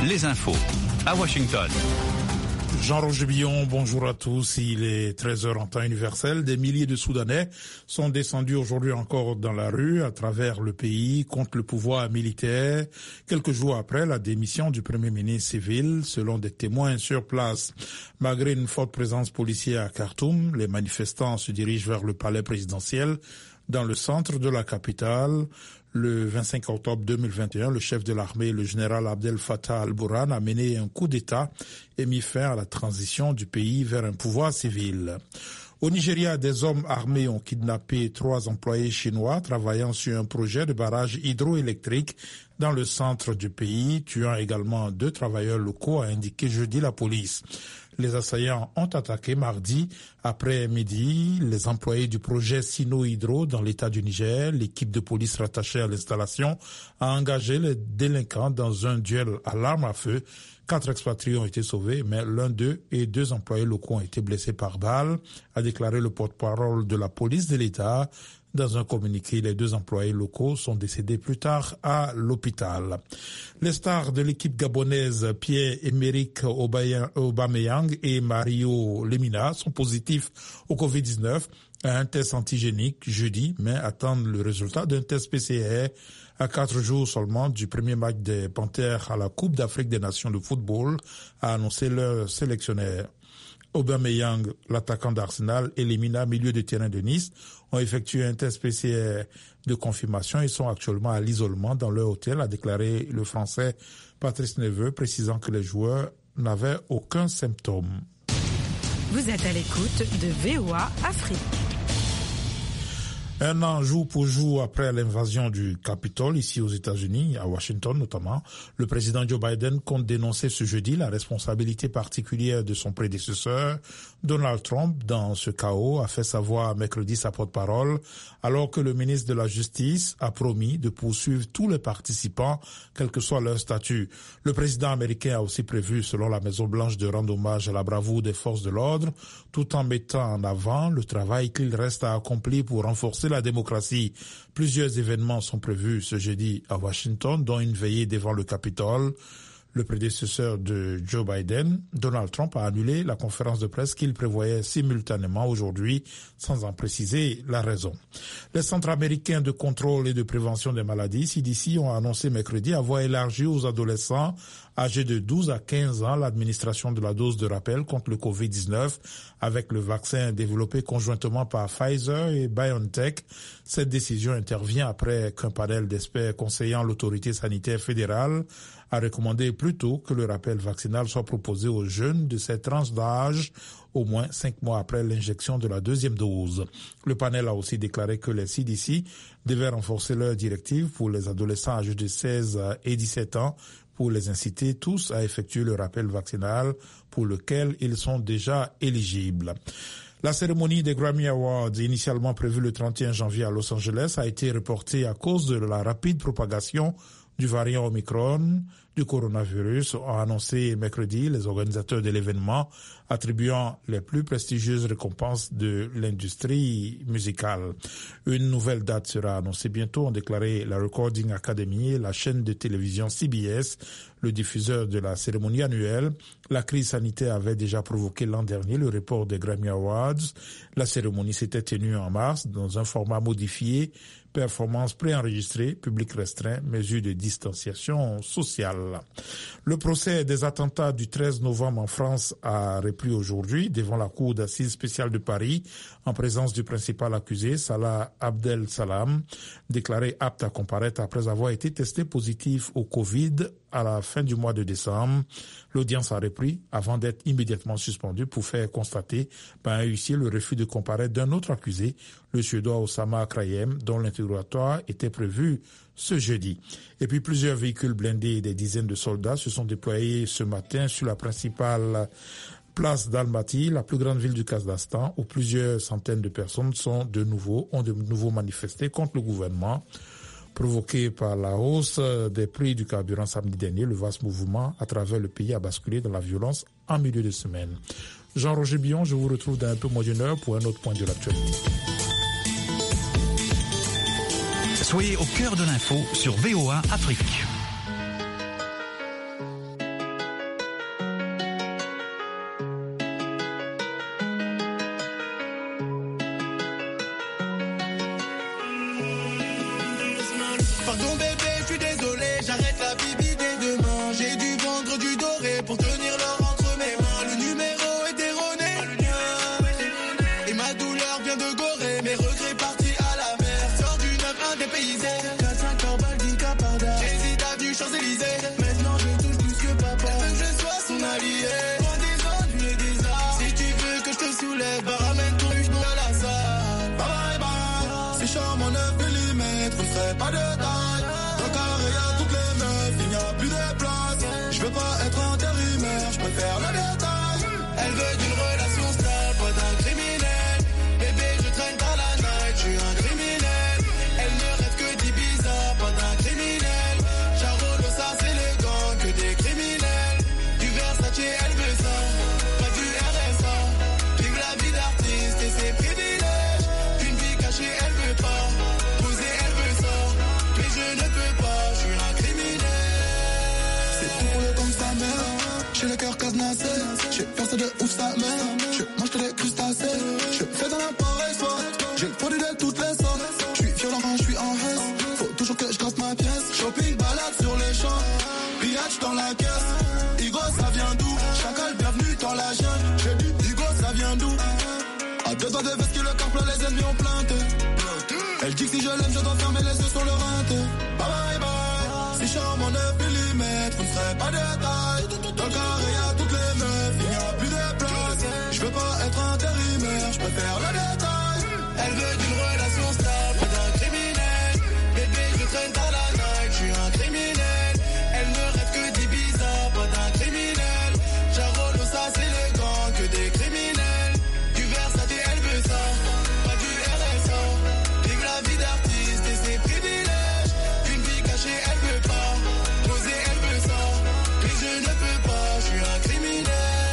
les infos à Washington. Jean-Roger Billon, bonjour à tous. Il est 13h en temps universel. Des milliers de Soudanais sont descendus aujourd'hui encore dans la rue à travers le pays contre le pouvoir militaire, quelques jours après la démission du Premier ministre civil, selon des témoins sur place. Malgré une forte présence policière à Khartoum, les manifestants se dirigent vers le palais présidentiel dans le centre de la capitale. Le 25 octobre 2021, le chef de l'armée, le général Abdel Fattah al-Burhan, a mené un coup d'État et mis fin à la transition du pays vers un pouvoir civil. Au Nigeria, des hommes armés ont kidnappé 3 employés chinois travaillant sur un projet de barrage hydroélectrique dans le centre du pays, tuant également 2 travailleurs locaux, a indiqué jeudi la police. Les assaillants ont attaqué mardi après-midi les employés du projet Sino-Hydro dans l'état du Niger. L'équipe de police rattachée à l'installation a engagé les délinquants dans un duel à l'arme à feu. 4 expatriés ont été sauvés, mais l'un d'eux et 2 employés locaux ont été blessés par balle, a déclaré le porte-parole de la police de l'État. Dans un communiqué, les 2 employés locaux sont décédés plus tard à l'hôpital. Les stars de l'équipe gabonaise Pierre-Emerick Aubameyang et Mario Lemina sont positifs au Covid-19 à un test antigénique jeudi, mais attendent le résultat d'un test PCR à 4 jours seulement du premier match des Panthères à la Coupe d'Afrique des Nations de football, a annoncé leur sélectionneur. Aubameyang, l'attaquant d'Arsenal, et Lemina, milieu de terrain de Nice, ont effectué un test PCR de confirmation et sont actuellement à l'isolement dans leur hôtel, a déclaré le Français Patrice Neveu, précisant que les joueurs n'avaient aucun symptôme. Vous êtes à l'écoute de VOA Afrique. Un an jour pour jour après l'invasion du Capitole, ici aux États-Unis, à Washington notamment, le président Joe Biden compte dénoncer ce jeudi la responsabilité particulière de son prédécesseur, Donald Trump, dans ce chaos, a fait savoir mercredi sa porte-parole, alors que le ministre de la Justice a promis de poursuivre tous les participants, quel que soit leur statut. Le président américain a aussi prévu, selon la Maison-Blanche, de rendre hommage à la bravoure des forces de l'ordre, tout en mettant en avant le travail qu'il reste à accomplir pour renforcer la démocratie. Plusieurs événements sont prévus ce jeudi à Washington, dont une veillée devant le Capitole. Le prédécesseur de Joe Biden, Donald Trump, a annulé la conférence de presse qu'il prévoyait simultanément aujourd'hui, sans en préciser la raison. Les centres américains de contrôle et de prévention des maladies, CDC, ont annoncé mercredi avoir élargi aux adolescents âgés de 12 à 15 ans l'administration de la dose de rappel contre le Covid-19 avec le vaccin développé conjointement par Pfizer et BioNTech. Cette décision intervient après qu'un panel d'experts conseillant l'autorité sanitaire fédérale a recommandé plutôt que le rappel vaccinal soit proposé aux jeunes de cette tranche d'âge au moins 5 mois après l'injection de la 2e dose. Le panel a aussi déclaré que les CDC devaient renforcer leurs directives pour les adolescents âgés de 16 et 17 ans pour les inciter tous à effectuer le rappel vaccinal pour lequel ils sont déjà éligibles. La cérémonie des Grammy Awards, initialement prévue le 31 janvier à Los Angeles, a été reportée à cause de la rapide propagation du variant Omicron du coronavirus, ont annoncé mercredi les organisateurs de l'événement, attribuant les plus prestigieuses récompenses de l'industrie musicale. Une nouvelle date sera annoncée bientôt, ont déclaré la Recording Academy et la chaîne de télévision CBS, le diffuseur de la cérémonie annuelle. La crise sanitaire avait déjà provoqué l'an dernier le report des Grammy Awards. La cérémonie s'était tenue en mars dans un format modifié, performance préenregistrée, public restreint, mesure de distanciation sociale. Le procès des attentats du 13 novembre en France a repris aujourd'hui devant la Cour d'assises spéciale de Paris en présence du principal accusé, Salah Abdel Salam, déclaré apte à comparaître après avoir été testé positif au Covid à la fin du mois de décembre. L'audience a repris avant d'être immédiatement suspendue pour faire constater par un huissier le refus de comparaître d'un autre accusé, le Suédois Oussama Krayem, dont l'interrogatoire était prévu ce jeudi. Et puis plusieurs véhicules blindés et des dizaines de soldats se sont déployés ce matin sur la principale place d'Almaty, la plus grande ville du Kazakhstan, où plusieurs centaines de personnes ont de nouveau manifesté contre le gouvernement. Provoqué par la hausse des prix du carburant samedi dernier, le vaste mouvement à travers le pays a basculé dans la violence en milieu de semaine. Jean-Roger Billon, je vous retrouve dans un peu moins d'une heure pour un autre point de l'actualité. Soyez au cœur de l'info sur VOA Afrique. Pardon bébé, je suis désolé, j'arrête la bibi dès demain. J'ai dû vendre du doré pour tenir l'or entre mes mains. Le numéro est erroné et ma douleur vient de Gorée. Mes regrets partis à la mer. Sors du 9-1 dépaysé, 4-5 heures baldi caparda. J'hésite avenue Champs-Élysées. Maintenant je touche plus que papa. Elle veut que je sois son allié. Loin des ennuis et des arts. Si tu veux que je te soulève, bah ramène ton huche à la salle. Bye bye. C'est charme en 9 mm, on ferait pas de taille. Dans le carré y'a toutes les meufs, il n'y a plus de place. Je veux pas être intérimaire, je préfère le détail. Elle veut d'une relation stable, pas d'un criminel. Bébé, je traîne dans la night, je suis un criminel. Elle ne rêve que d'Ibiza, pas d'un criminel. Charolo, ça c'est le gang, que des criminels. Du Versace, elle veut ça, pas du RSA. Vive la vie d'artiste et ses privilèges. Une vie cachée, elle veut pas. Poser, elle veut ça, mais je ne peux pas, je suis un criminel. C'est tout pour le comme sa mère. J'ai le cœur cadenassé, j'ai percé de ouf sa mère. Je mange que des crustacés, je fais dans la pareille soir. J'ai le produit de toutes les sortes. Je suis violent quand je suis en haisse. Faut toujours que je casse ma pièce. Shopping, balade sur les champs. Pillage dans la caisse. Igo, ça vient d'où? Chacal, bienvenue dans la jungle. J'ai dit, Igo, ça vient d'où? À 2 ans de veste que le camp plein, les ennemis ont plainté. Elle dit que si je l'aime, je dois fermer les yeux sur le rinté. Bye bye. Si charme en 9 mm, on ne ferait pas de taille. Dans le carré y'a toutes les meufs, il n'y a plus de place. Je veux pas être intérimaire, je préfère le détail. Elle veut d'une relation stable, pas d'un criminel. Bébé, je traîne dans la night, je suis un criminel. Elle ne rêve que d'Ibiza, pas d'un criminel. Charolo, ça c'est le gang, que des criminels. Du Versace, elle veut ça, pas du RSA. Vive la vie d'artiste et ses privilèges. Une vie cachée, elle veut pas. Poser, elle veut ça, mais je ne peux pas, je suis un criminel.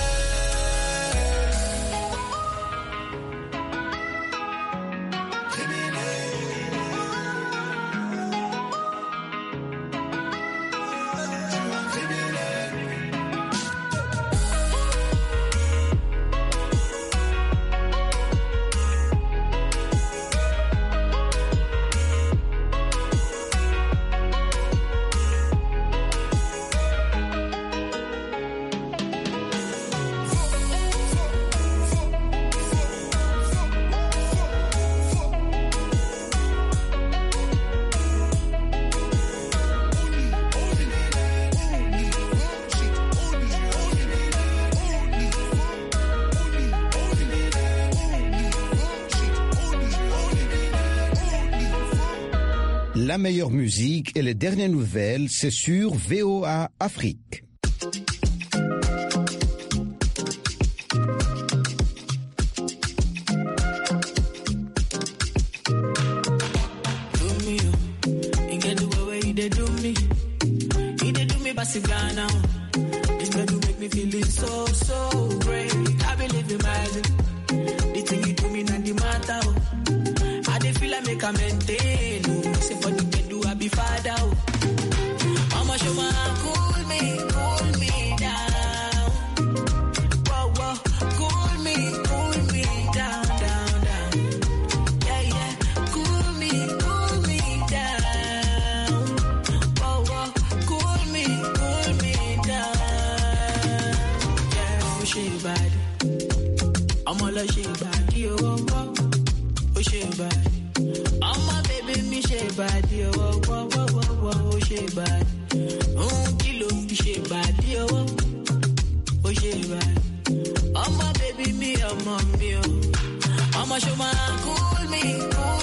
La meilleure musique et les dernières nouvelles, c'est sur VOA Afrique. I'ma show my cool me, cool